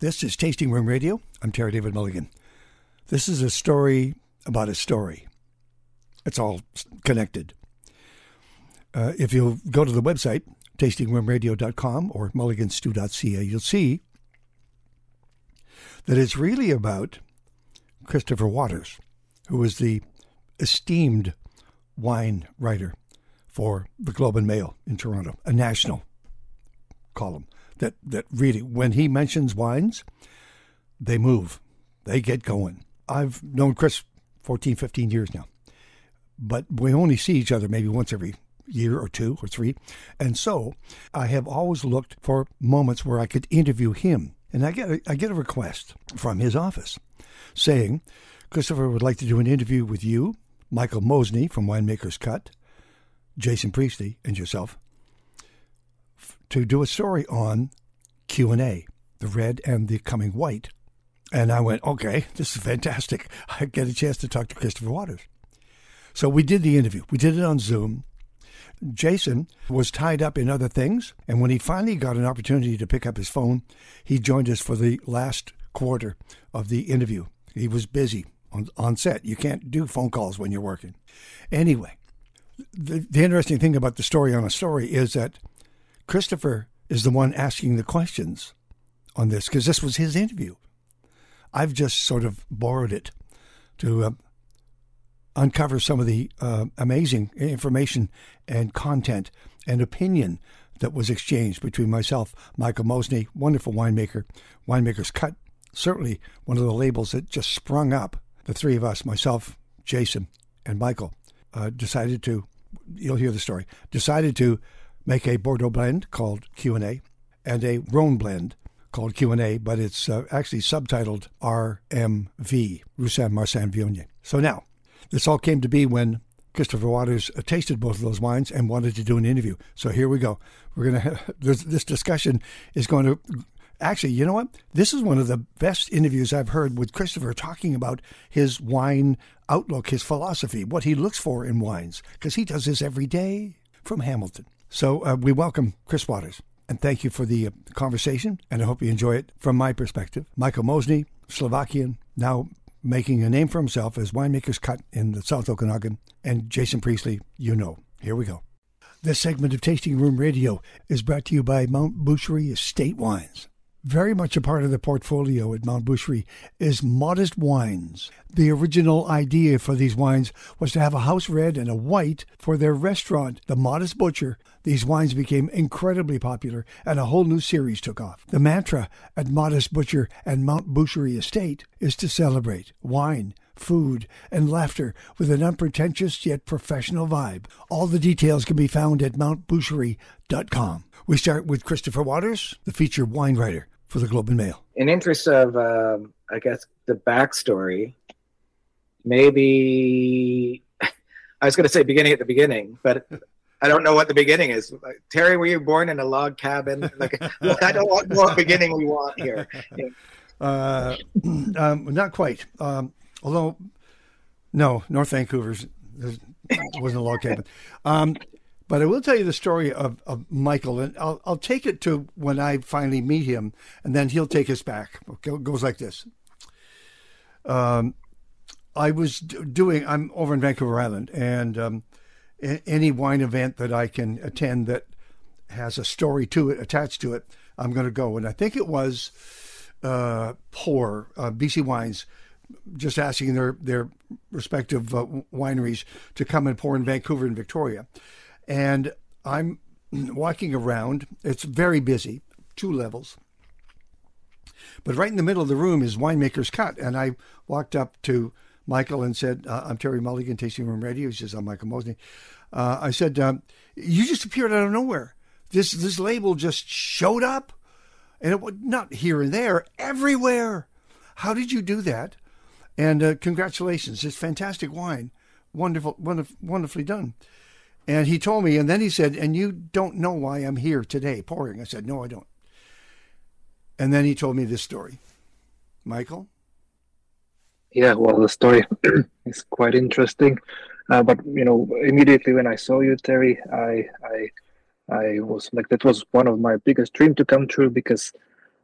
This is Tasting Room Radio. I'm Terry David Mulligan. This is a story about a story. It's all connected. If you go to the website, tastingroomradio.com or mulliganstew.ca, you'll see that it's really about Christopher Waters, who is the esteemed wine writer for the Globe and Mail in Toronto, a national column that really, when he mentions wines, they move. They get going. I've known Chris 14, 15 years now, but we only see each other maybe once every year or two or three. And so I have always looked for moments where I could interview him. And I get a request from his office saying, Christopher would like to do an interview with you, Michael Mosney from Winemaker's Cut, Jason Priestley, and yourself, to do a story on Q&A, the red and the coming white. And I went, okay, this is fantastic. I get a chance to talk to Christopher Waters. So we did the interview. We did it on Zoom. Jason was tied up in other things, and when he finally got an opportunity to pick up his phone, he joined us for the last quarter of the interview. He was busy on set. You can't do phone calls when you're working. Anyway, the interesting thing about the story on a story is that Christopher is the one asking the questions on this, because this was his interview. I've just sort of borrowed it to uncover some of the amazing information and content and opinion that was exchanged between myself, Michael Mosney, wonderful winemaker, Winemaker's Cut, certainly one of the labels that just sprung up. The three of us, myself, Jason, and Michael, decided to, you'll hear the story, decided to make a Bordeaux blend called Q&A and a Rhone blend called Q&A, but it's actually subtitled RMV, Roussanne Marsanne Viognier. So now, this all came to be when Christopher Waters tasted both of those wines and wanted to do an interview. So here we go. We're going to this discussion is going to, actually, you know what? This is one of the best interviews I've heard with Christopher talking about his wine outlook, his philosophy, what he looks for in wines, because he does this every day from Hamilton. So we welcome Chris Waters, and thank you for the conversation, and I hope you enjoy it from my perspective. Michael Mosney, Slovakian, now making a name for himself as Winemaker's Cut in the South Okanagan, and Jason Priestley, you know. Here we go. This segment of Tasting Room Radio is brought to you by Mount Boucherie Estate Wines. Very much a part of the portfolio at Mount Boucherie is Modest Wines. The original idea for these wines was to have a house red and a white for their restaurant, The Modest Butcher. These wines became incredibly popular, and a whole new series took off. The mantra at Modest Butcher and Mount Boucherie Estate is to celebrate wine, food, and laughter with an unpretentious yet professional vibe. All the details can be found at mountboucherie.com. We start with Christopher Waters, the featured wine writer for the Globe and Mail. In interest of, I guess, the backstory, maybe I was going to say beginning at the beginning, but I don't know what the beginning is. Terry, were you born in a log cabin? Like, I don't know what beginning we want here. Not quite. Although, no, North Vancouver's wasn't a log cabin. But I will tell you the story of Michael, and I'll take it to when I finally meet him, and then he'll take us back. It goes like this. I'm over in Vancouver Island, and any wine event that I can attend that has a story to it, attached to it, I'm going to go. And I think it was Pour, BC Wines, just asking their respective wineries to come and pour in Vancouver and Victoria. And I'm walking around. It's very busy, 2 levels. But right in the middle of the room is Winemaker's Cut. And I walked up to Michael and said, I'm Terry Mulligan, Tasting Room Radio. He says, I'm Michael Mosney. I said, you just appeared out of nowhere. This label just showed up. And it was not here and there, everywhere. How did you do that? And congratulations. It's fantastic wine. Wonderfully done. And he told me, and then he said, and you don't know why I'm here today pouring. I said, no, I don't. And then he told me this story. Michael? Yeah, well, the story is quite interesting. But, immediately when I saw you, Terry, I was like, that was one of my biggest dreams to come true, because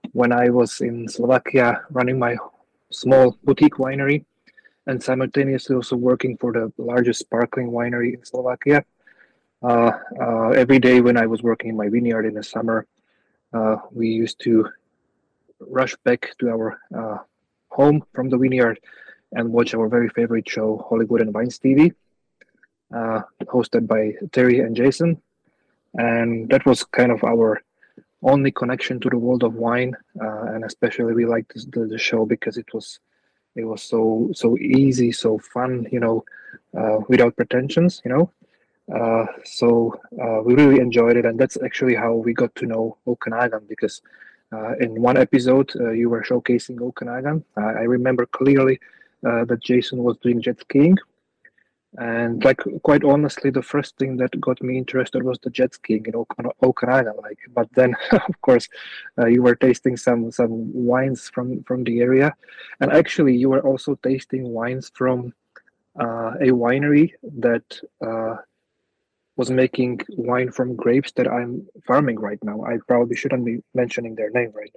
when I was in Slovakia running my small boutique winery and simultaneously also working for the largest sparkling winery in Slovakia. Every day when I was working in my vineyard in the summer, we used to rush back to our home from the vineyard and watch our very favorite show, Hollywood and Wines TV, hosted by Terry and Jason. And that was kind of our only connection to the world of wine. And especially we liked the show because it was so easy, so fun, without pretensions, So we really enjoyed it, and that's actually how we got to know Okanagan, because in one episode you were showcasing Okanagan. I remember clearly that Jason was doing jet skiing, and like quite honestly, the first thing that got me interested was the jet skiing in Okanagan. But then of course you were tasting some wines from the area, and actually you were also tasting wines from a winery that was making wine from grapes that I'm farming right now. I probably shouldn't be mentioning their name right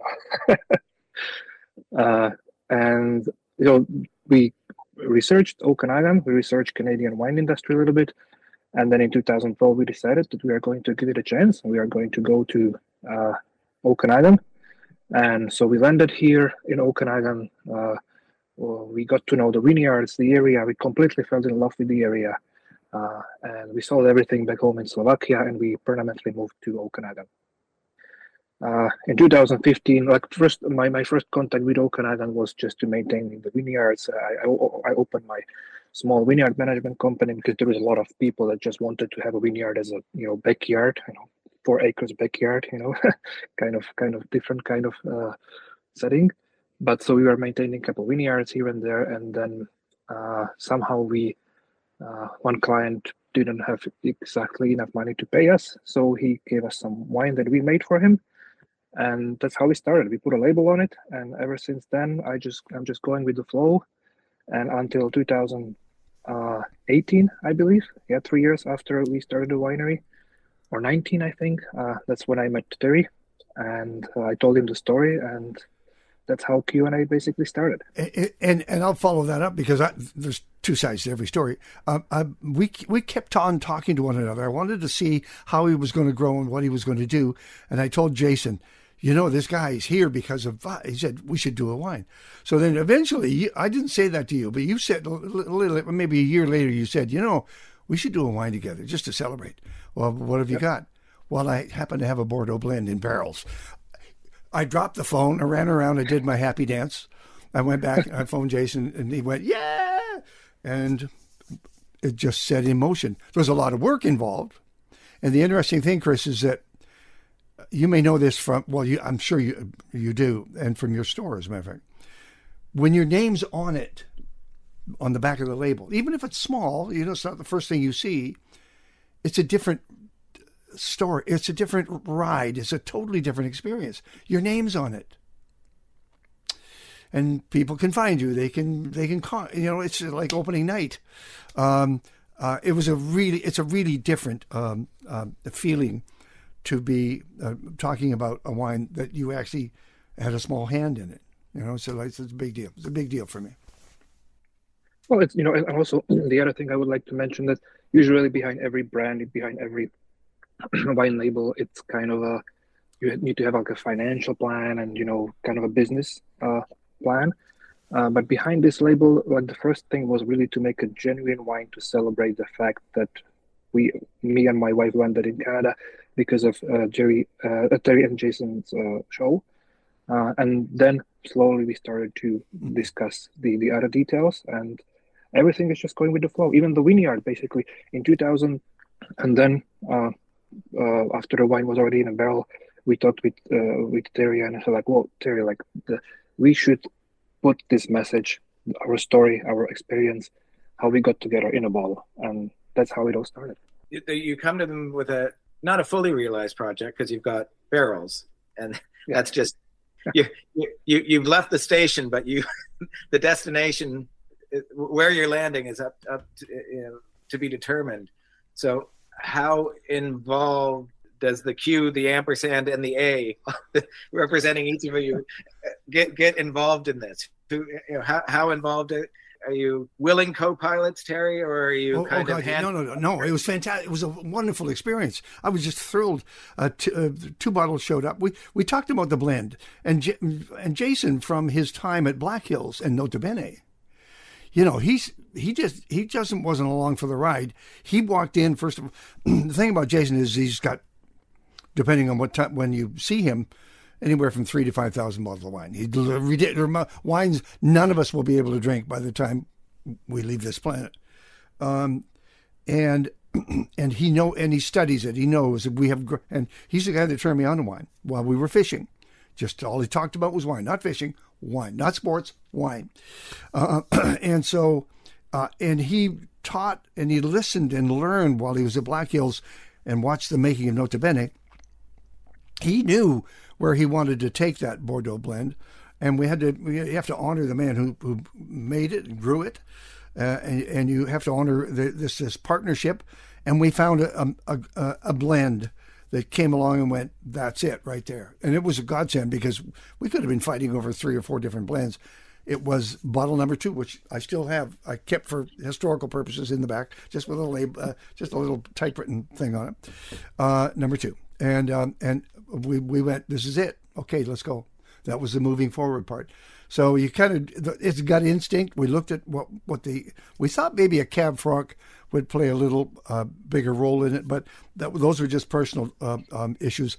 now. And we researched Okanagan, we researched Canadian wine industry a little bit, and then in 2012 we decided that we are going to give it a chance. We are going to go to Okanagan, and so we landed here in Okanagan. We got to know the vineyards, the area. We completely fell in love with the area. And we sold everything back home in Slovakia, and we permanently moved to Okanagan. In 2015, my first contact with Okanagan was just to maintain the vineyards. I opened my small vineyard management company because there was a lot of people that just wanted to have a vineyard as a backyard, 4 acres backyard, kind of different kind of setting. But so we were maintaining a couple of vineyards here and there, and then somehow one client didn't have exactly enough money to pay us, so he gave us some wine that we made for him, and that's how we started. We put a label on it, and ever since then, I'm just going with the flow. And until 2018, I believe, 3 years after we started the winery, or 19, I think, that's when I met Terry, and I told him the story, and that's how Q&A basically started. And I'll follow that up because there's two sides to every story. We kept on talking to one another. I wanted to see how he was going to grow and what he was going to do. And I told Jason, this guy is here because of, he said, we should do a wine. So then eventually, I didn't say that to you, but you said, maybe a year later, you said, we should do a wine together just to celebrate. Well, what have you got? Well, I happen to have a Bordeaux blend in barrels. I dropped the phone, I ran around, I did my happy dance. I went back, I phoned Jason, and he went, yeah! And it just set in motion. There was a lot of work involved. And the interesting thing, Chris, is that you may know this from, I'm sure you do, and from your store, as a matter of fact. When your name's on it, on the back of the label, even if it's small, it's not the first thing you see, it's a different story. It's a different ride. It's a totally different experience. Your name's on it, and people can find you. They can call. It's like opening night. It's a really different feeling to be talking about a wine that you actually had a small hand in it. So it's a big deal. It's a big deal for me. Well, it's and also the other thing I would like to mention that usually behind every brand, behind every wine label, it's kind of you need to have like a financial plan and kind of a business plan. But behind this label, like the first thing was really to make a genuine wine to celebrate the fact that me and my wife landed in Canada because of Terry and Jason's show, and then slowly we started to discuss the other details, and everything is just going with the flow. Even the vineyard, basically in 2000, and then. After the wine was already in a barrel, we talked with Terry, and I said, well, Terry, we should put this message, our story, our experience, how we got together in a bottle, and that's how it all started. You come to them with not a fully realized project because you've got barrels, and that's just you've left the station, but the destination, where you're landing, is up to be determined. So how involved does the Q, the ampersand, and the A representing each of you get involved in this? How involved are you? Willing co-pilots, Terry, or are you No. It was fantastic. It was a wonderful experience. I was just thrilled. Two bottles showed up. We talked about the blend, and Jason, from his time at Black Hills and Nota Bene, he just wasn't along for the ride. He walked in first of all. The thing about Jason is he's got, depending on what time when you see him, anywhere from 3,000 to 5,000 bottles of wine. Wines none of us will be able to drink by the time we leave this planet. And he studies it. He knows that and he's the guy that turned me on to wine while we were fishing. Just all he talked about was wine, not fishing, wine, not sports, wine. And he taught and he listened and learned while he was at Black Hills and watched the making of Nota Bene. He knew where he wanted to take that Bordeaux blend, and we have to honor the man who made it and grew it, and you have to honor this partnership. And we found a blend that came along and went, that's it right there. And it was a godsend because we could have been fighting over 3 or 4 different blends. It was bottle number 2, which I still have. I kept for historical purposes in the back, just with a label, just a little typewritten thing on it. Number 2, and we went, this is it. Okay, let's go. That was the moving forward part. So you it's gut instinct. We looked at we thought maybe a Cab Franc would play a little bigger role in it, but those were just personal issues.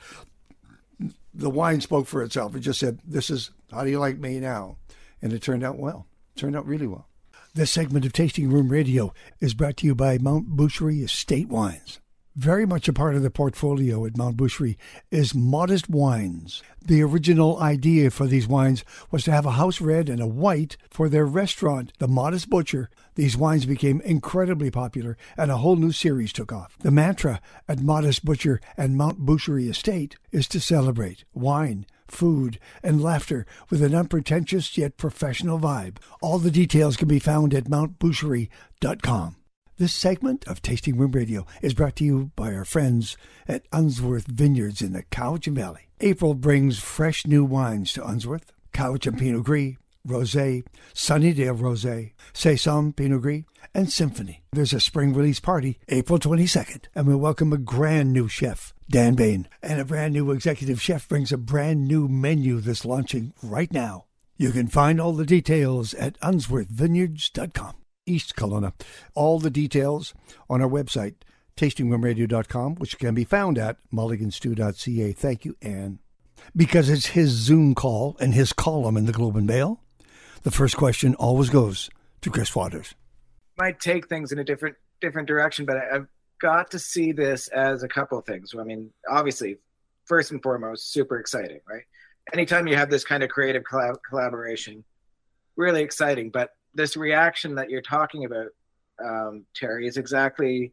The wine spoke for itself. It just said, this is, how do you like me now? And it turned out well. It turned out really well. This segment of Tasting Room Radio is brought to you by Mount Boucherie Estate Wines. Very much a part of the portfolio at Mount Boucherie is Modest Wines. The original idea for these wines was to have a house red and a white for their restaurant, The Modest Butcher. These wines became incredibly popular and a whole new series took off. The mantra at Modest Butcher and Mount Boucherie Estate is to celebrate wine, food, and laughter with an unpretentious yet professional vibe. All the details can be found at mountboucherie.com. This segment of Tasting Room Radio is brought to you by our friends at Unsworth Vineyards in the Cowichan Valley. April brings fresh new wines to Unsworth: Cowichan Pinot Gris, Rosé, Sunnydale Rosé, Saison Pinot Gris, and Symphony. There's a spring release party April 22nd, and we welcome a brand new chef, Dan Bain, and a brand new executive chef brings a brand new menu that's launching right now. You can find all the details at unsworthvineyards.com. East Kelowna. All the details on our website, tastingroomradio.com, which can be found at mulliganstew.ca. Thank you, Anne. Because it's his Zoom call and his column in the Globe and Mail, the first question always goes to Chris Waters. Might take things in a different direction, but I've got to see this as a couple of things. I mean, obviously, first and foremost, super exciting, right? Anytime you have this kind of creative collaboration, really exciting. But this reaction that you're talking about, Terry, is exactly,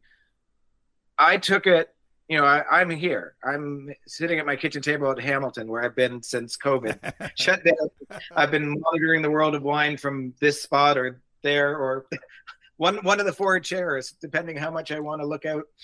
I took it, I'm here. I'm sitting at my kitchen table at Hamilton, where I've been since COVID shut down. I've been monitoring the world of wine from this spot or there, or one of the 4 chairs, depending how much I want to look out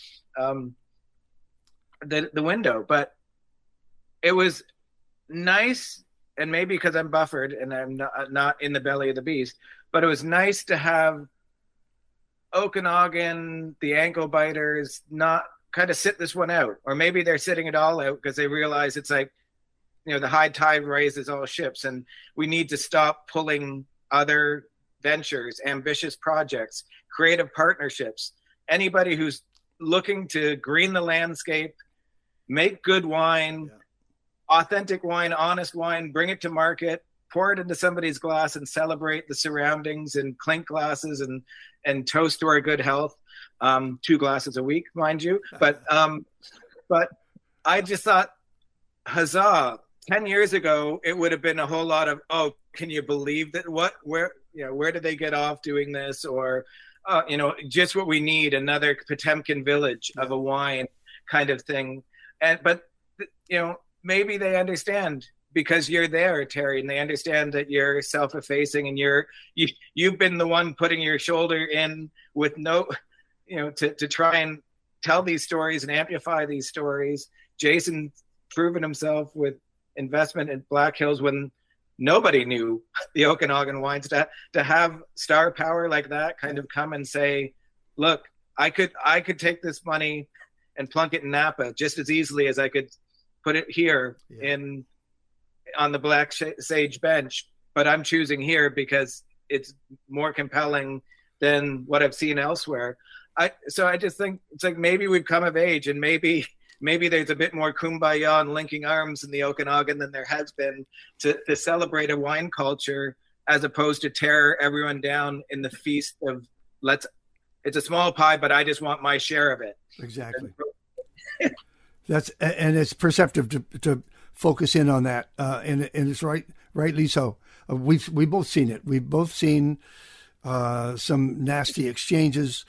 the window. But it was nice, and maybe because I'm buffered and I'm not in the belly of the beast, but it was nice to have Okanagan, the ankle biters, not kind of sit this one out. Or maybe they're sitting it all out because they realize it's like, the high tide raises all ships, and we need to stop pulling other ventures, ambitious projects, creative partnerships. Anybody who's looking to green the landscape, make good wine, authentic wine, honest wine, bring it to market, pour it into somebody's glass and celebrate the surroundings and clink glasses and toast to our good health. 2 glasses a week, mind you. But I just thought, huzzah. 10 years ago, it would have been a whole lot of, oh, can you believe that? Where did they get off doing this? Or, just what we need, another Potemkin village of a wine kind of thing. But maybe they understand because you're there, Terry, and they understand that you're self-effacing and you've been the one putting your shoulder in with to try and tell these stories and amplify these stories, Jason proven himself with investment in Black Hills when nobody knew the Okanagan wines, to have star power like that kind of come and say, look, I could take this money and plunk it in Napa just as easily as I could put it here on the Black Sage bench, but I'm choosing here because it's more compelling than what I've seen elsewhere. So I just think it's like maybe we've come of age, and maybe there's a bit more kumbaya and linking arms in the Okanagan than there has been to celebrate a wine culture, as opposed to tear everyone down in the feast of it's a small pie, but I just want my share of it. Exactly. And it's perceptive to focus in on that. And it's rightly so. We've both seen it. We've both seen some nasty exchanges.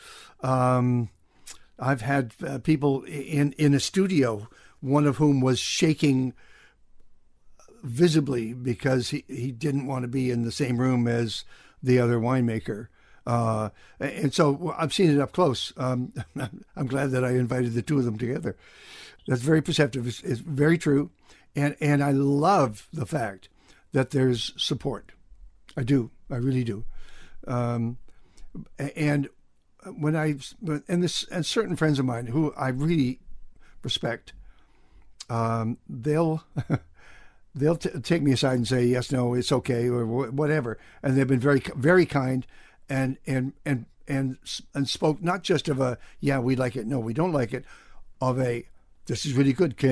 I've had people in a studio, one of whom was shaking visibly because he didn't want to be in the same room as the other winemaker. And so I've seen it up close. I'm glad that I invited the two of them together. That's very perceptive. It's very true. And I love the fact that there's support. I do. I really do. And certain friends of mine who I really respect, they'll take me aside and say, yes, no, it's okay, or whatever. And they've been very, very kind and spoke not just of a, yeah, we like it, no, we don't like it, of a, this is really good.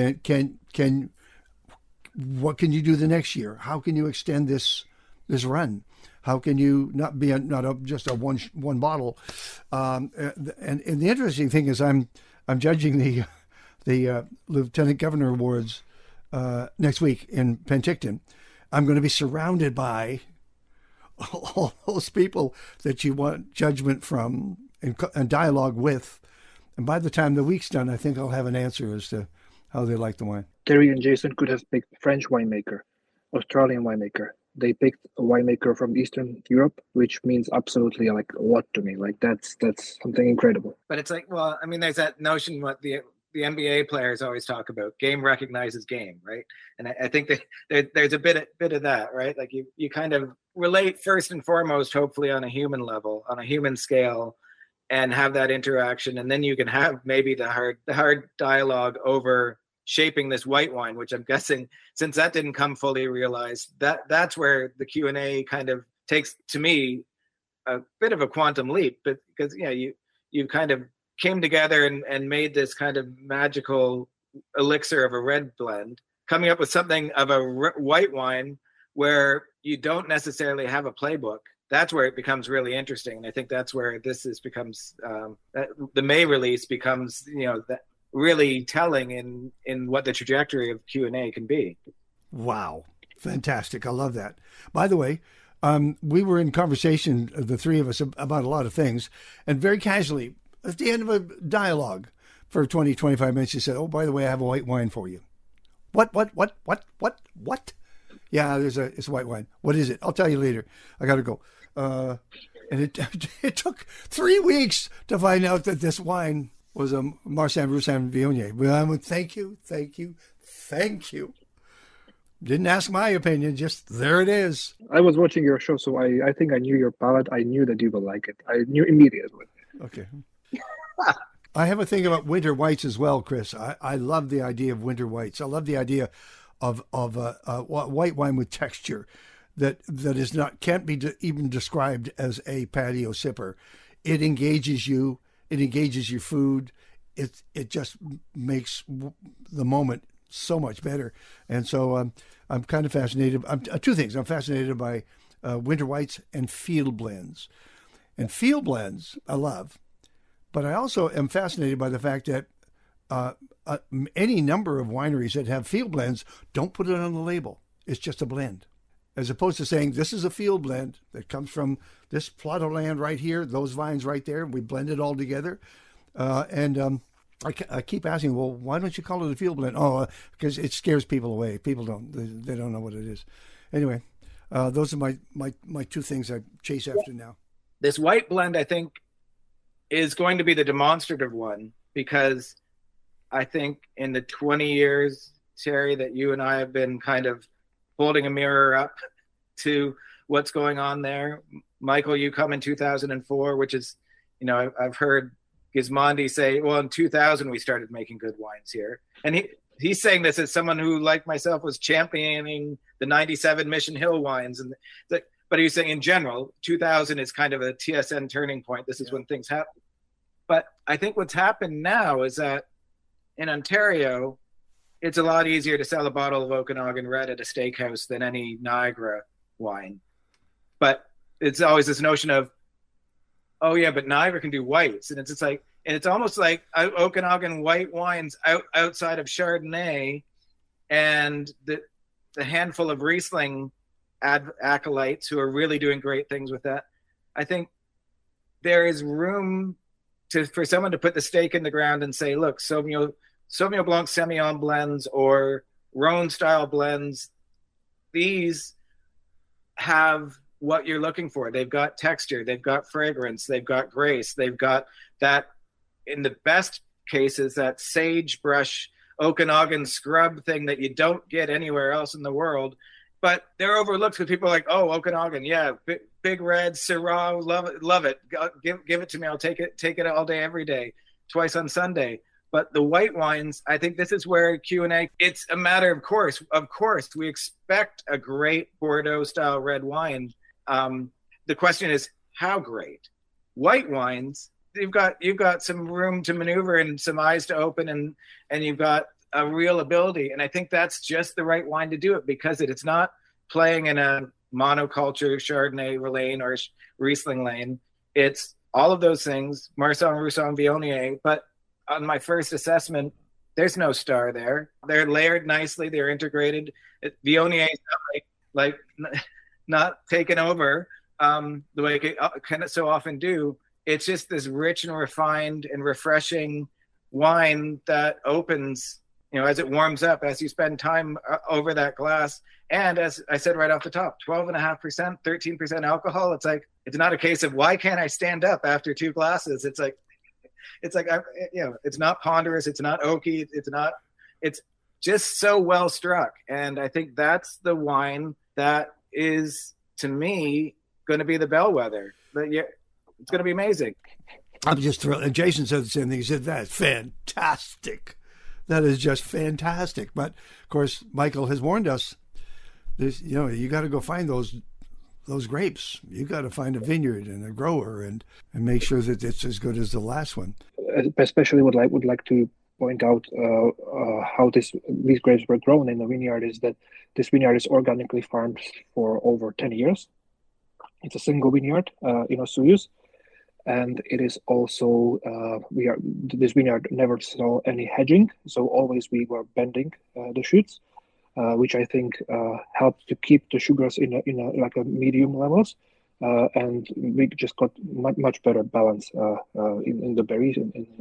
What can you do the next year? How can you extend this run? How can you not be just a one bottle? And the interesting thing is, I'm judging the Lieutenant Governor Awards next week in Penticton. I'm going to be surrounded by all those people that you want judgment from and dialogue with. And by the time the week's done, I think I'll have an answer as to how they like the wine. Terry and Jason could have picked French winemaker, Australian winemaker. They picked a winemaker from Eastern Europe, which means absolutely like a lot to me. Like that's something incredible. But it's like, well, I mean, there's that notion what the NBA players always talk about: game recognizes game, right? And I think that there's a bit of that, right? Like you kind of relate first and foremost, hopefully on a human level, on a human scale, and have that interaction, and then you can have maybe the hard dialogue over shaping this white wine, which I'm guessing, since that didn't come fully realized, that's where the Q&A kind of takes, to me, a bit of a quantum leap. But because you kind of came together and made this kind of magical elixir of a red blend, coming up with something of a white wine where you don't necessarily have a playbook. That's where it becomes really interesting. And I think that's where becomes the May release becomes, that really telling in what the trajectory of Q&A can be. Wow. Fantastic. I love that. By the way, we were in conversation, the three of us, about a lot of things. And very casually, at the end of a dialogue for 20, 25 minutes, you said, oh, by the way, I have a white wine for you. What? Yeah, it's a white wine. What is it? I'll tell you later. I got to go. And it took 3 weeks to find out that this wine was a Marsanne Roussanne Viognier. Well, I would thank you. Didn't ask my opinion, just there it is. I was watching your show, so I think I knew your palate. I knew that you would like it. I knew immediately. Okay. I have a thing about winter whites as well, Chris. I love the idea of winter whites. I love the idea of white wine with texture that is can't be even described as a patio sipper. It engages you. It engages your food. It just makes the moment so much better. And so I'm kind of fascinated. Two things. I'm fascinated by winter whites and field blends. And field blends I love, but I also am fascinated by the fact that any number of wineries that have field blends don't put it on the label. It's just a blend. As opposed to saying, this is a field blend that comes from this plot of land right here, those vines right there, we blend it all together. I keep asking, well, why don't you call it a field blend? Oh, because it scares people away. People they don't know what it is. Anyway, those are my two things I chase after now. This white blend, I think, is going to be the demonstrative one, because I think in the 20 years, Terry, that you and I have been kind of holding a mirror up to what's going on there. Michael, you come in 2004, which is, I've heard Gismondi say, well, in 2000, we started making good wines here. And he's saying this as someone who, like myself, was championing the 97 Mission Hill wines. But he was saying in general, 2000 is kind of a TSN turning point. This is when things happen. But I think what's happened now is that in Ontario, it's a lot easier to sell a bottle of Okanagan Red at a steakhouse than any Niagara wine. But it's always this notion of, oh yeah, but Niagara can do whites. And it's just like, and it's almost like Okanagan white wines outside of Chardonnay and the handful of Riesling acolytes who are really doing great things with that. I think there is room for someone to put the stake in the ground and say, look, Sauvignon Blanc Semillon blends or Rhone style blends, these have what you're looking for. They've got texture, they've got fragrance, they've got grace, they've got that, in the best cases, that sagebrush Okanagan scrub thing that you don't get anywhere else in the world. But they're overlooked because people are like, oh, Okanagan, yeah, big red, Syrah, love it. Give it to me. I'll take it all day, every day, twice on Sunday. But the white wines, I think this is where Q&A, it's a matter of course. Of course, we expect a great Bordeaux-style red wine. The question is, how great? White wines, you've got some room to maneuver and some eyes to open, and you've got a real ability. And I think that's just the right wine to do it, because it's not playing in a monoculture Chardonnay lane or Riesling lane. It's all of those things, Marsanne, Roussanne, Viognier. But on my first assessment, there's no star there. They're layered nicely. They're integrated. Viognier is not taken over the way it can so often do. It's just this rich and refined and refreshing wine that opens, as it warms up, as you spend time over that glass. And as I said right off the top, 12.5%, 13% alcohol. It's like, it's not a case of why can't I stand up after 2 glasses? It's not ponderous. It's not oaky. It's just so well struck. And I think that's the wine that is, to me, going to be the bellwether. It's going to be amazing. I'm just thrilled. And Jason said the same thing. He said, that's fantastic. That is just fantastic. But, of course, Michael has warned us, you got to go find those grapes. You got to find a vineyard and a grower and make sure that it's as good as the last one. Especially would like to point out how these grapes were grown in the vineyard is that this vineyard is organically farmed for over 10 years. It's a single vineyard in Osoyoos. And it is also, this vineyard never saw any hedging. So always we were bending the shoots, which I think helped to keep the sugars in a medium levels. And we just got much better balance in the berries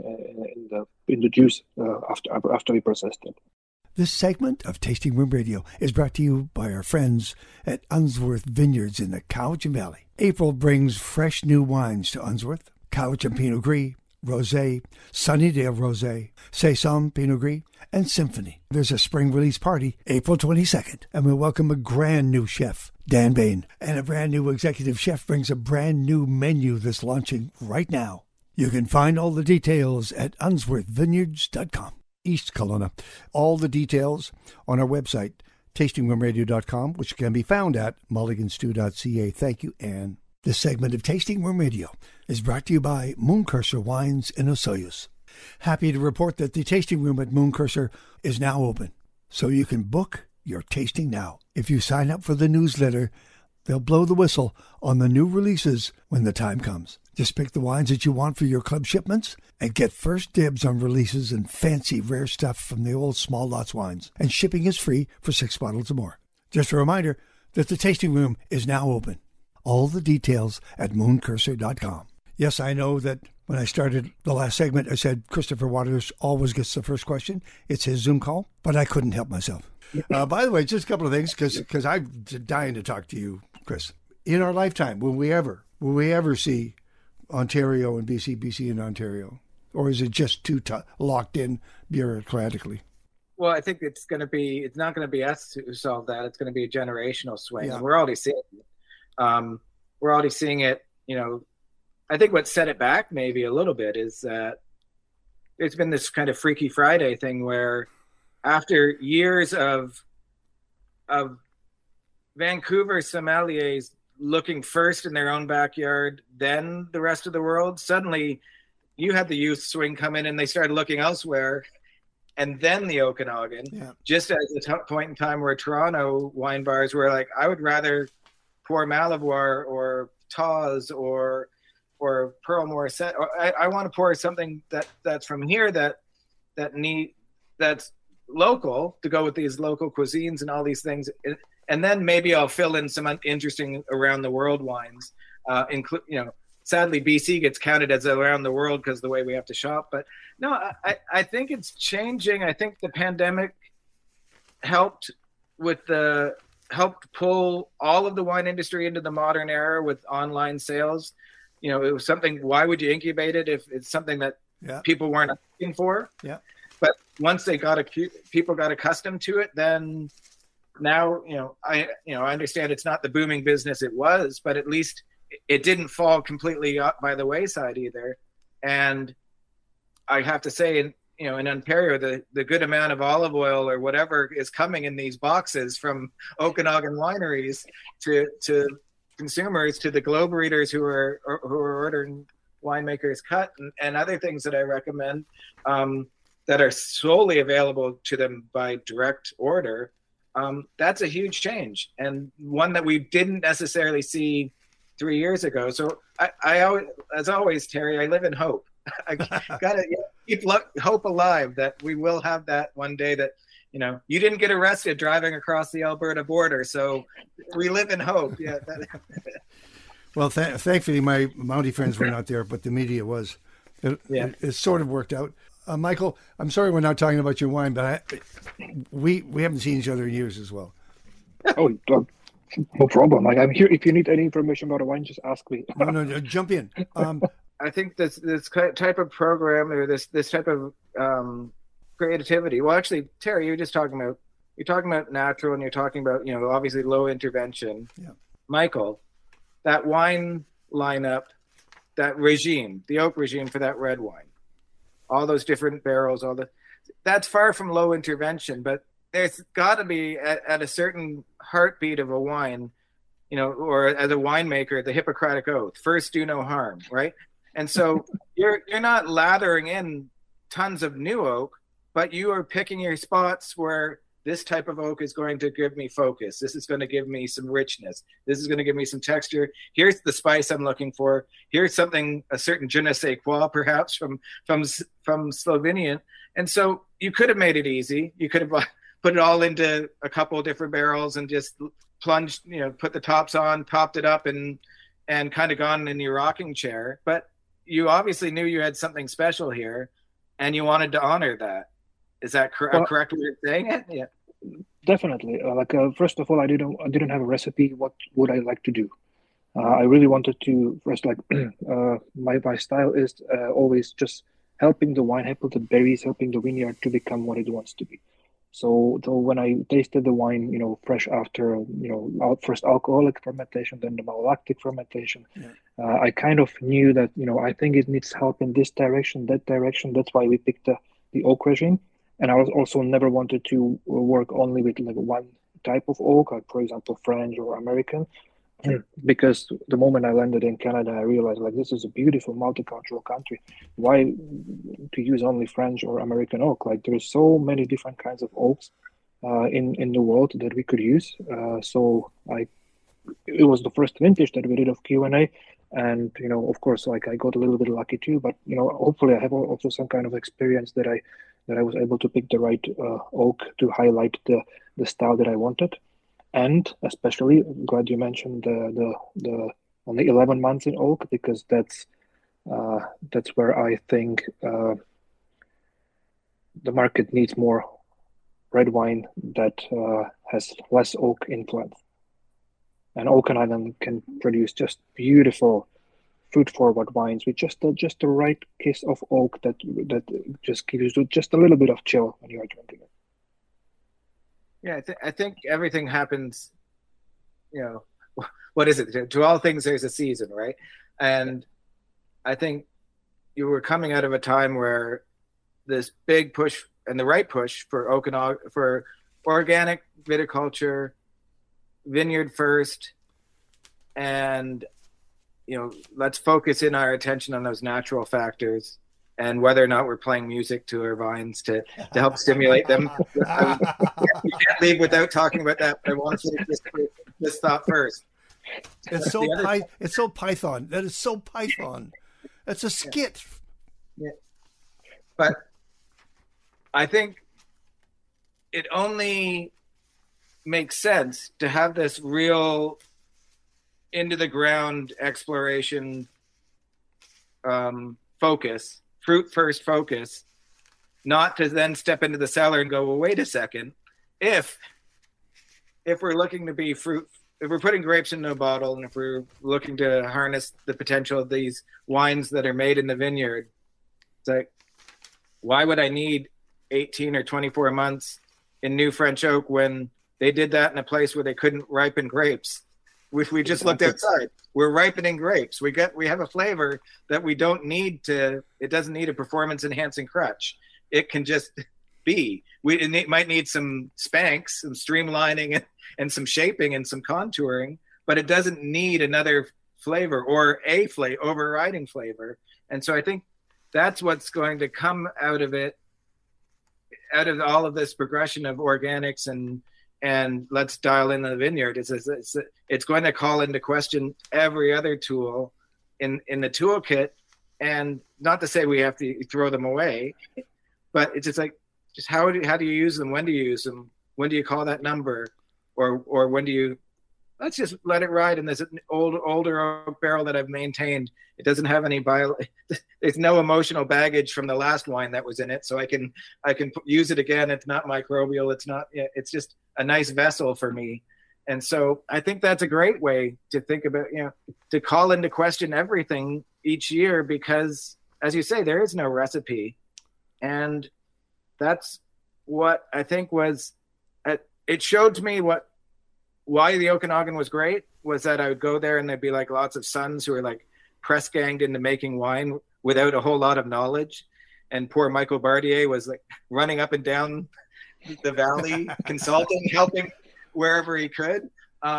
in the juice after we processed it. This segment of Tasting Room Radio is brought to you by our friends at Unsworth Vineyards in the Cowichan Valley. April brings fresh new wines to Unsworth: Cowichan Pinot Gris, Rosé, Sunnydale Rosé, Saison Pinot Gris, and Symphony. There's a spring release party April 22nd, and we welcome a brand new chef, Dan Bain. And a brand new executive chef brings a brand new menu that's launching right now. You can find all the details at unsworthvineyards.com. East Kelowna. All the details on our website, tastingroomradio.com, which can be found at mulliganstew.ca. Thank you, Anne. This segment of Tasting Room Radio is brought to you by Mooncurser Wines in Osoyoos. Happy to report that the tasting room at Mooncurser is now open, so you can book your tasting now. If you sign up for the newsletter, they'll blow the whistle on the new releases when the time comes. Just pick the wines that you want for your club shipments and get first dibs on releases and fancy rare stuff from the old small lots wines. And shipping is free for 6 bottles or more. Just a reminder that the tasting room is now open. All the details at mooncurser.com. Yes, I know that when I started the last segment, I said Christopher Waters always gets the first question. It's his Zoom call, but I couldn't help myself. By the way, just a couple of things, because I'm dying to talk to you, Chris. In our lifetime, will we ever see Ontario and BC and Ontario, or is it just too locked in bureaucratically? Well, I think it's not going to be us who solve that. It's going to be a generational swing. Yeah. And we're already seeing it. We're already seeing it, I think what set it back maybe a little bit is that it's been this kind of Freaky Friday thing where after years of Vancouver sommeliers looking first in their own backyard, then the rest of the world, suddenly you had the youth swing come in and they started looking elsewhere, and then the Okanagan. Yeah. Just at the point in time where Toronto wine bars were like, I would rather pour Malivoire or Tawes or Pearl Morissette, or I want to pour something that's from here that's local to go with these local cuisines and all these things, and then maybe I'll fill in some interesting around the world wines. Sadly BC gets counted as around the world because the way we have to shop. But no, I think it's changing. I think the pandemic helped pull all of the wine industry into the modern era with online sales. It was something, why would you incubate it if it's something that people weren't looking for? Yeah. But once people got accustomed to it, then now, I understand it's not the booming business it was, but at least it didn't fall completely up by the wayside either. And I have to say, in Ontario, the good amount of olive oil or whatever is coming in these boxes from Okanagan wineries to consumers, to the globe readers who are ordering Winemaker's Cut and other things that I recommend that are solely available to them by direct order. That's a huge change, and one that we didn't necessarily see 3 years ago. So I always, as always, Terry, I live in hope. I gotta keep hope alive that we will have that one day, that you didn't get arrested driving across the Alberta border, so we live in hope. Yeah. Well, thankfully my Mountie friends were not there, but the media was. It sort of worked out. Michael, I'm sorry we're not talking about your wine, but we haven't seen each other in years as well. Oh, no problem. Like, I'm here. If you need any information about a wine, just ask me. No, jump in. I think this type of program, or this type of creativity. Well, actually, Terry, you're talking about natural, and you're talking about obviously low intervention. Yeah. Michael, that wine lineup, that regime, the oak regime for that red wine, all those different barrels, that's far from low intervention, but there's got to be at a certain heartbeat of a wine, or as a winemaker, the Hippocratic Oath: first, do no harm, right? And so you're not lathering in tons of new oak, but you are picking your spots where this type of oak is going to give me focus. This is going to give me some richness. This is going to give me some texture. Here's the spice I'm looking for. Here's something, a certain je ne sais quoi, perhaps from Slovenian. And so you could have made it easy. You could have put it all into a couple of different barrels and just plunged, put the tops on, topped it up, and kind of gone in your rocking chair. But you obviously knew you had something special here, and you wanted to honor that. Is that correct way of saying it? Yeah. Definitely. First of all, I didn't have a recipe. What would I like to do? I really wanted to first, my style is always just helping the wine, helping the berries, helping the vineyard to become what it wants to be. So when I tasted the wine, fresh after, first alcoholic fermentation, then the malolactic fermentation, I kind of knew that, I think it needs help in this direction, that direction. That's why we picked the oak regime. And I was also never wanted to work only with one type of oak, like for example, French or American, because the moment I landed in Canada, I realized this is a beautiful multicultural country. Why to use only French or American oak? There's so many different kinds of oaks in the world that we could use. So it was the first vintage that we did of Q&A. And, of course, I got a little bit lucky too, but, hopefully I have also some kind of experience that I was able to pick the right oak to highlight the style that I wanted. And especially, I'm glad you mentioned the only 11 months in oak, because that's where I think the market needs more red wine that has less oak influence. And Okanagan can produce just beautiful fruit forward wines with just the right kiss of oak that just gives you just a little bit of chill when you are drinking it. Yeah, I think everything happens, what is it? To all things, there's a season, right? And I think you were coming out of a time where this big push and the right push for Okanagan, for organic viticulture, vineyard first, and let's focus in our attention on those natural factors and whether or not we're playing music to our vines to help stimulate them. We can't leave without talking about that. I want to say this thought first. It's so Python. That is so Python. That's a skit. Yeah. But I think it only makes sense to have this real into the ground exploration focus, fruit first focus, not to then step into the cellar and go, well, wait a second. If we're looking to be fruit, if we're putting grapes into a bottle and if we're looking to harness the potential of these wines that are made in the vineyard, it's like, why would I need 18 or 24 months in New French Oak when they did that in a place where they couldn't ripen grapes? We just looked outside. We're ripening grapes. We have a flavor that we don't need to. It doesn't need a performance enhancing crutch. It can just be. It might need some spanks, some streamlining, and some shaping and some contouring, but it doesn't need another flavor or a overriding flavor. And so I think that's what's going to come out of it, out of all of this progression of organics and let's dial in the vineyard. It's going to call into question every other tool in the toolkit, and not to say we have to throw them away, but it's just like, just how do you use them? When do you use them? When do you call that number? Or when do you, let's just let it ride in this older oak barrel that I've maintained. It doesn't have any there's no emotional baggage from the last wine that was in it. So I can use it again. It's not microbial. It's just a nice vessel for me. And so I think that's a great way to think about, to call into question everything each year, because as you say, there is no recipe. And that's what I think it showed to me why the Okanagan was great, was that I would go there and there'd be like lots of sons who were like press ganged into making wine without a whole lot of knowledge. And poor Michael Bardier was like running up and down the valley, consulting, helping wherever he could.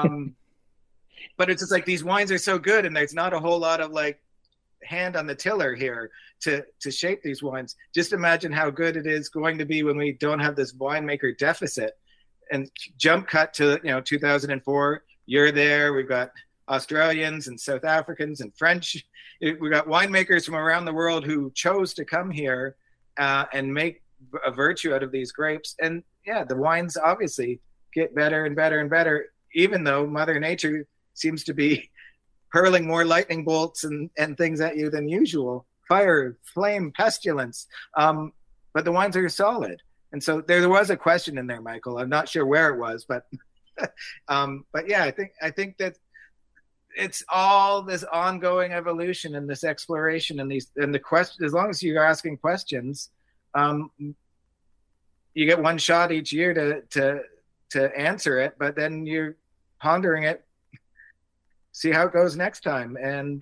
But it's just like, these wines are so good and there's not a whole lot of like hand on the tiller here to shape these wines. Just imagine how good it is going to be when we don't have this winemaker deficit. And jump cut to 2004. You're there. We've got Australians and South Africans and French. We've got winemakers from around the world who chose to come here and make a virtue out of these grapes. And yeah, the wines obviously get better and better and better, even though Mother Nature seems to be hurling more lightning bolts and things at you than usual. Fire, flame, pestilence. But the wines are solid. And so there was a question in there, Michael. I'm not sure where it was, but yeah, I think that it's all this ongoing evolution and this exploration and the question. As long as you're asking questions, you get one shot each year to answer it, but then you're pondering it, see how it goes next time, and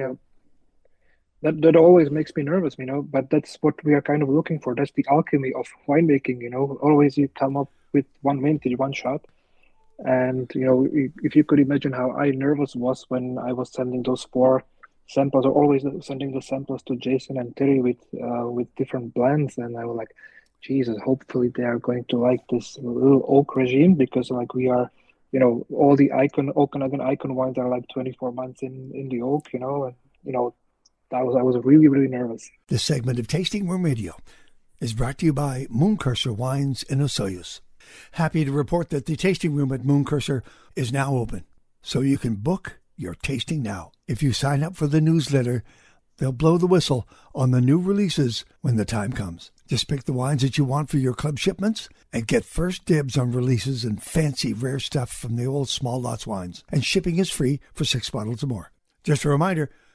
That always makes me nervous, but that's what we are kind of looking for. That's the alchemy of winemaking, Always you come up with one vintage, one shot. And, if you could imagine how I nervous was when I was sending those 4 samples, or always sending the samples to Jason and Terry with different blends. And I was like, Jesus, hopefully they are going to like this little oak regime, because like we are, all the Okanagan icon wines are like 24 months in the oak, I was really, really nervous. This segment of Tasting Room Radio is brought to you by Mooncursor Wines in Osoyoos. Happy to report that the tasting room at Mooncursor is now open, so you can book your tasting now. If you sign up for the newsletter, they'll blow the whistle on the new releases when the time comes. Just pick the wines that you want for your club shipments and get first dibs on releases and fancy rare stuff from the old small lots wines. And shipping is free for 6 bottles or more. Just a reminder,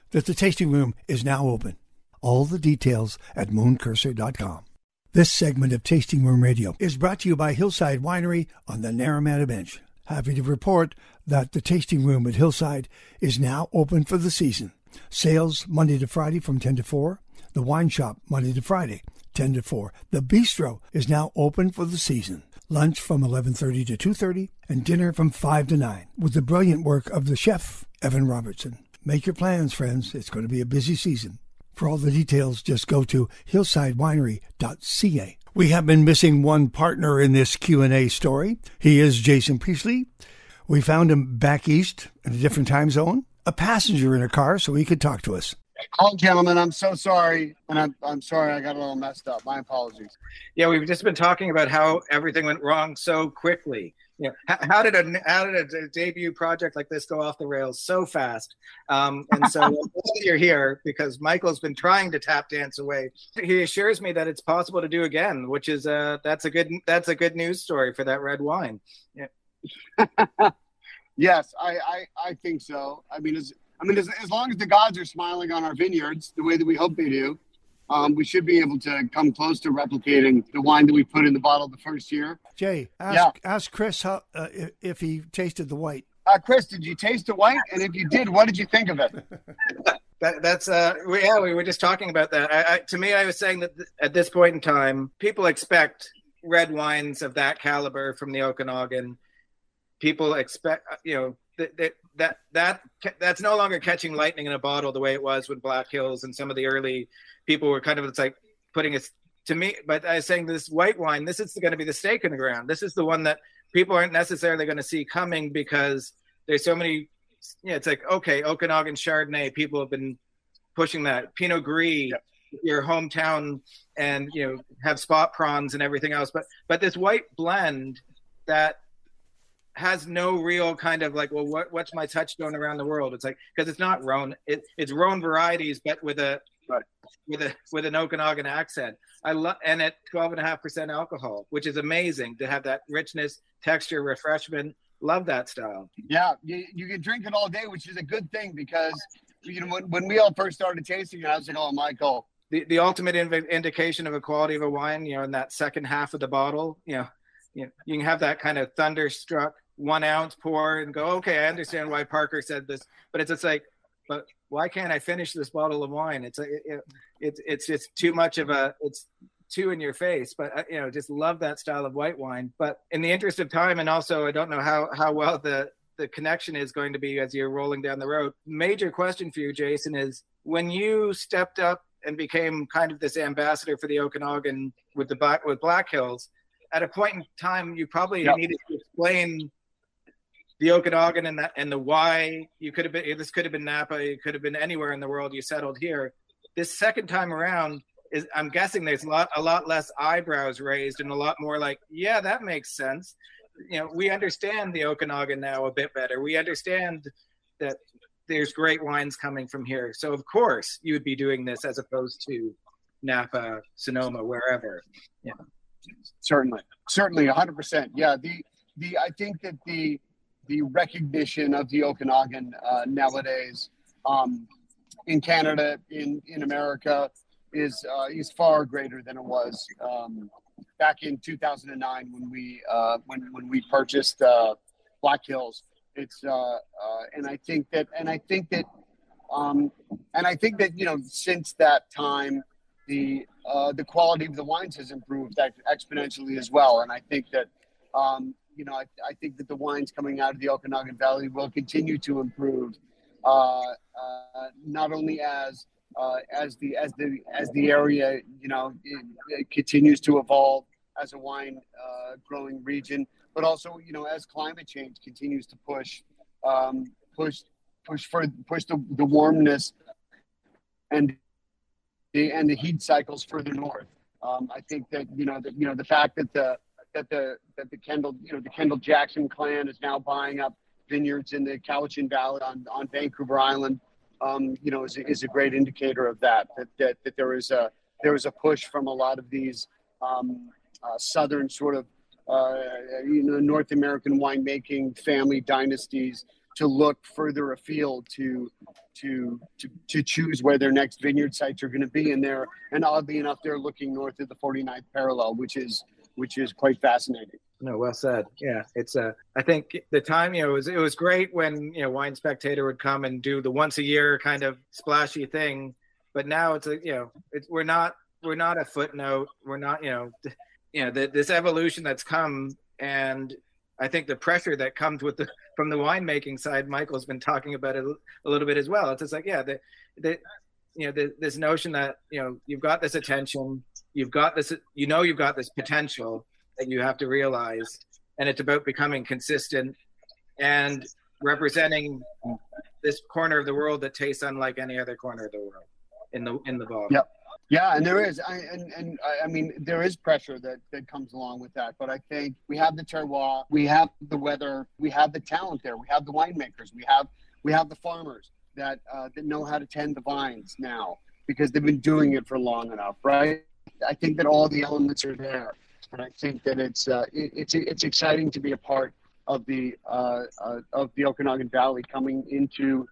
that the tasting room is now open. All the details at mooncursor.com. This segment of Tasting Room Radio is brought to you by Hillside Winery on the Naramata Bench. Happy to report that the tasting room at Hillside is now open for the season. Sales Monday to Friday from 10 to 4. The wine shop Monday to Friday, 10 to 4. The bistro is now open for the season. Lunch from 11:30 to 2:30 and dinner from 5 to 9 with the brilliant work of the chef, Evan Robertson. Make your plans, friends. It's going to be a busy season. For all the details, just go to hillsidewinery.ca. We have been missing one partner in this Q&A story. He is Jason Priestley. We found him back east in a different time zone, a passenger in a car so he could talk to us. Oh, gentlemen, I'm so sorry. And I'm sorry I got a little messed up. My apologies. Yeah, we've just been talking about how everything went wrong so quickly. You know, how did a debut project like this go off the rails so fast? And so you're here because Michael's been trying to tap dance away. He assures me that it's possible to do again, which is that's a good news story for that red wine. Yeah. Yes, I think so. I mean, as long as the gods are smiling on our vineyards the way that we hope they do, we should be able to come close to replicating the wine that we put in the bottle the first year. Jay, ask Chris how, if he tasted the white. Chris, did you taste the white? And if you did, what did you think of it? We were just talking about that. To me, I was saying that at this point in time, people expect red wines of that caliber from the Okanagan. People expect, that's no longer catching lightning in a bottle the way it was with Black Hills and some of the early people were kind of, it's like putting it to me. But I was saying this white wine, this is going to be the stake in the ground. This is the one that people aren't necessarily going to see coming because there's so many. It's like, okay, Okanagan Chardonnay. People have been pushing that. Pinot Gris, your hometown, and have spot prawns and everything else. But this white blend that has no real kind of like, well, what's my touchstone around the world? It's like, because it's not Rhone, it's Rhone varieties, but with an Okanagan accent. I love, and at 12.5% alcohol, which is amazing to have that richness, texture, refreshment. Love that style. Yeah, you can drink it all day, which is a good thing because when we all first started tasting it, I was like, oh, Michael. The ultimate indication of a quality of a wine, in that second half of the bottle, you can have that kind of thunderstruck 1 ounce pour and go, okay, I understand why Parker said this, but it's like, but why can't I finish this bottle of wine? It's just too much of it's too in your face, but just love that style of white wine. But in the interest of time, and also I don't know how well the connection is going to be as you're rolling down the road. Major question for you, Jason, is when you stepped up and became kind of this ambassador for the Okanagan with Black Hills, at a point in time, you probably needed to explain the Okanagan and the why you could have been. This could have been Napa. It could have been anywhere in the world. You settled here. This second time around I'm guessing there's a lot less eyebrows raised and a lot more like, yeah, that makes sense. We understand the Okanagan now a bit better. We understand that there's great wines coming from here. So of course you would be doing this as opposed to Napa, Sonoma, wherever. Yeah. Certainly 100%. Yeah. I think that the recognition of the Okanagan nowadays in Canada, in America, is far greater than it was back in 2009 when we purchased Black Hills. It's and I think that since that time the quality of the wines has improved exponentially as well. And I think that I think that the wines coming out of the Okanagan Valley will continue to improve, not only as the area it continues to evolve as a wine growing region, but also as climate change continues to push the warmness and the heat cycles further north. I think that the fact that the Kendall Jackson clan is now buying up vineyards in the Cowichan Valley on Vancouver Island, is a great indicator of that there is a push from a lot of these southern sort of North American winemaking family dynasties to look further afield to choose where their next vineyard sites are going to be. And oddly enough, they're looking north of the 49th parallel, which is quite fascinating. No, well said. Yeah, it's I think the time, it was great when Wine Spectator would come and do the once a year kind of splashy thing, but now it's we're not a footnote. We're not this evolution that's come, and I think the pressure that comes from the winemaking side, Michael's been talking about it a little bit as well. It's just like, this notion that, you've got this attention, you've got this potential that you have to realize. And it's about becoming consistent and representing this corner of the world that tastes unlike any other corner of the world in the bottle. Yep. Yeah, and there is, I mean, there is pressure that comes along with that. But I think we have the terroir, we have the weather, we have the talent there, we have the winemakers, we have the farmers that know how to tend the vines now because they've been doing it for long enough, right? I think that all the elements are there, and I think that it's exciting to be a part of the Okanagan Valley coming into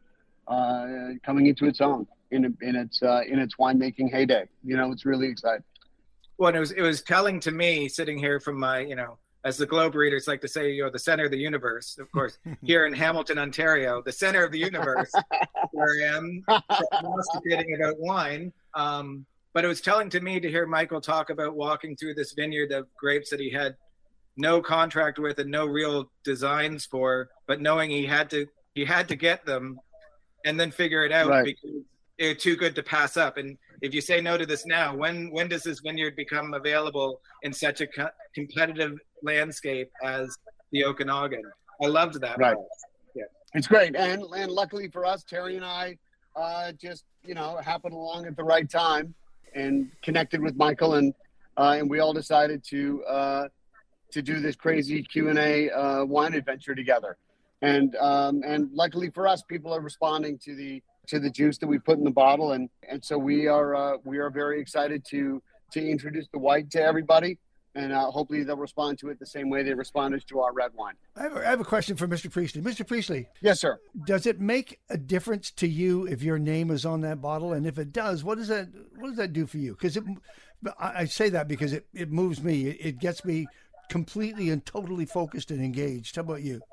its own. In its winemaking heyday, it's really exciting. Well, it was telling to me sitting here from my, as the Globe readers like to say, the center of the universe. Of course, here in Hamilton, Ontario, the center of the universe, where I am masticating about wine. But it was telling to me to hear Michael talk about walking through this vineyard of grapes that he had no contract with and no real designs for, but knowing he had to get them and then figure it out, right, because they're too good to pass up. And if you say no to this now, when does this vineyard become available in such a competitive landscape as the Okanagan? I loved that. Right. Yeah, it's great. And luckily for us, Terry and I just happened along at the right time and connected with Michael, and we all decided to do this crazy Q&A wine adventure together. And luckily for us, people are responding to the juice that we put in the bottle, and so we are very excited to introduce the white to everybody, and hopefully they'll respond to it the same way they responded to our red wine. I have a question for Mr. Priestley. Mr. Priestley. Yes, sir. Does it make a difference to you if your name is on that bottle? And if it does, what does that do for you? Because I say that because it moves me. It gets me completely and totally focused and engaged. How about you?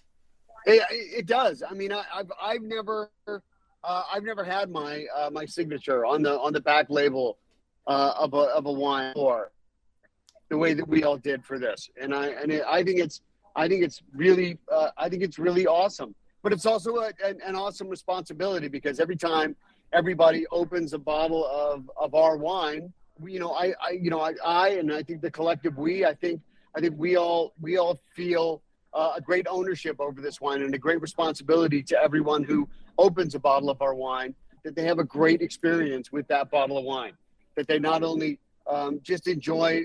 It does. I mean, I've never had my signature on the back label of a wine, or the way that we all did for this, and I think it's really awesome. But it's also an awesome responsibility, because every time everybody opens a bottle of our wine, I and I think the collective I think we all feel a great ownership over this wine, and a great responsibility to everyone who opens a bottle of our wine, that they have a great experience with that bottle of wine, that they not only just enjoy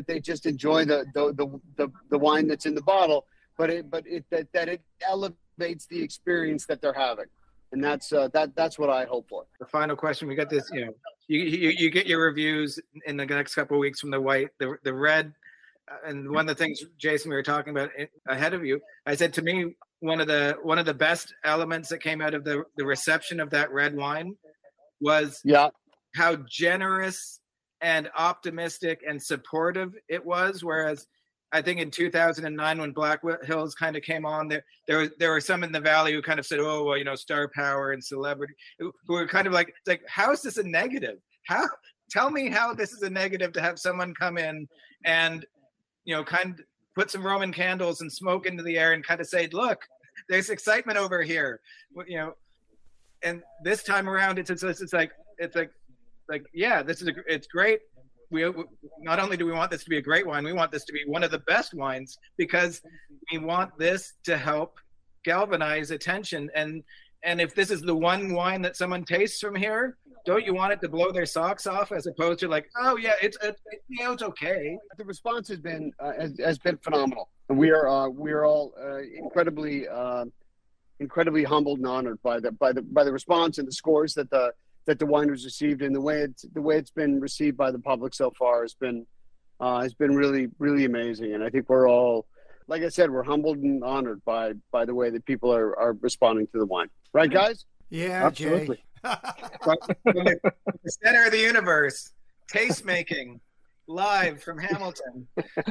the wine that's in the bottle, but it elevates the experience that they're having. And that's what I hope for. The final question, we got this, you get your reviews in the next couple of weeks from the white, the red. And one of the things, Jason, we were talking about ahead of you, I said, to me, one of the best elements that came out of the reception of that red wine was how generous and optimistic and supportive it was. Whereas I think in 2009, when Black Hills kind of came on, there were some in the Valley who kind of said, oh, well, star power and celebrity, who were kind of like, how is this a negative? Tell me how this is a negative to have someone come in and kind of put some Roman candles and smoke into the air and kind of say, look, there's excitement over here, and this time around, it's like, yeah, it's great. We not only do we want this to be a great wine, we want this to be one of the best wines, because we want this to help galvanize attention. And if this is the one wine that someone tastes from here, don't you want it to blow their socks off, as opposed to like, oh yeah, it's okay. The response has been phenomenal, and we are all incredibly humbled and honored by the response and the scores that the wine has received, and the way it's been received by the public so far has been really, really amazing. And I think we're all like I said, we're humbled and honored by the way that people are responding to the wine. Right, guys? Yeah, Absolutely. Jay. From the center of the universe, tastemaking, live from Hamilton.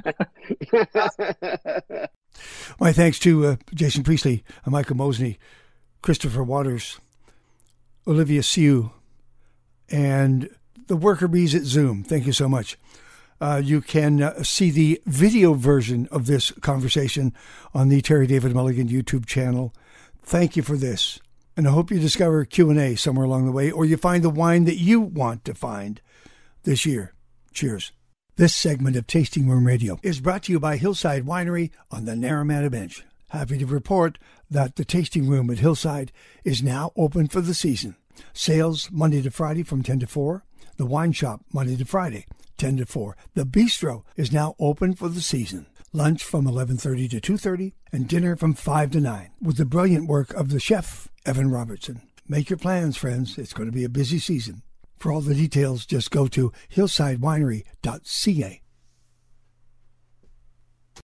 My thanks to Jason Priestley, Michael Mosney, Christopher Waters, Olivia Siu, and the worker bees at Zoom. Thank you so much. You can see the video version of this conversation on the Terry David Mulligan YouTube channel. Thank you for this. And I hope you discover Q&A somewhere along the way, or you find the wine that you want to find this year. Cheers. This segment of Tasting Room Radio is brought to you by Hillside Winery on the Naramata Bench. Happy to report that the Tasting Room at Hillside is now open for the season. Sales Monday to Friday from 10 to 4. The wine shop Monday to Friday, 10 to 4. The bistro is now open for the season. Lunch from 11:30 to 2:30 and dinner from 5 to 9 with the brilliant work of the chef, Evan Robertson. Make your plans, friends. It's going to be a busy season. For all the details, just go to hillsidewinery.ca.